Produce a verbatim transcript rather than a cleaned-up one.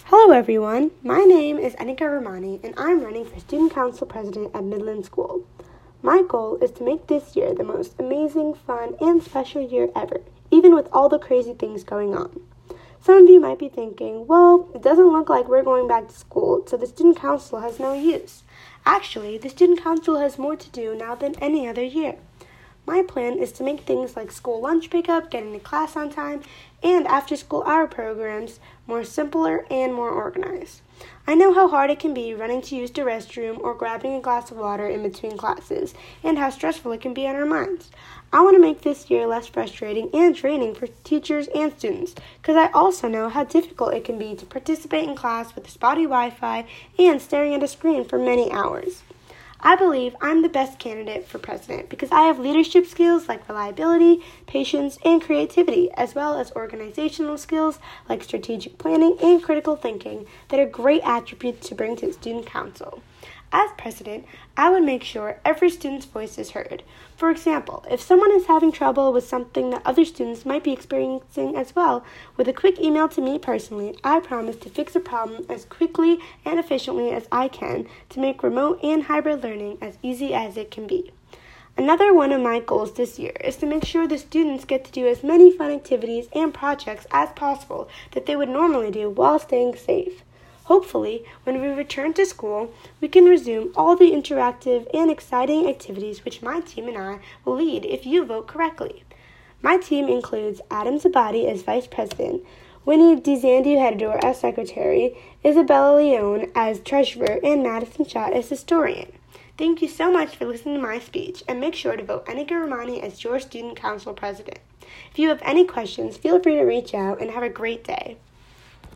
Hello everyone, my name is Anika Ramani and I'm running for Student Council President at Midland School. My goal is to make this year the most amazing, fun, and special year ever, even with all the crazy things going on. Some of you might be thinking, well, it doesn't look like we're going back to school, so the Student Council has no use. Actually, the Student Council has more to do now than any other year. My plan is to make things like school lunch pickup, getting to class on time, and after-school hour programs more simpler and more organized. I know how hard it can be running to use the restroom or grabbing a glass of water in between classes, and how stressful it can be on our minds. I want to make this year less frustrating and draining for teachers and students, because I also know how difficult it can be to participate in class with spotty Wi-Fi and staring at a screen for many hours. I believe I'm the best candidate for president because I have leadership skills like reliability, patience, and creativity, as well as organizational skills like strategic planning and critical thinking that are great attributes to bring to the student council. As president, I would make sure every student's voice is heard. For example, if someone is having trouble with something that other students might be experiencing as well, with a quick email to me personally, I promise to fix a problem as quickly and efficiently as I can to make remote and hybrid learning as easy as it can be. Another one of my goals this year is to make sure the students get to do as many fun activities and projects as possible that they would normally do while staying safe. Hopefully, when we return to school, we can resume all the interactive and exciting activities which my team and I will lead if you vote correctly. My team includes Adam Zabadi as Vice President, Winnie DeZandio-Hedador as Secretary, Isabella Leone as Treasurer, and Madison Schott as Historian. Thank you so much for listening to my speech, and make sure to vote Anika Ramani as your Student Council President. If you have any questions, feel free to reach out, and have a great day.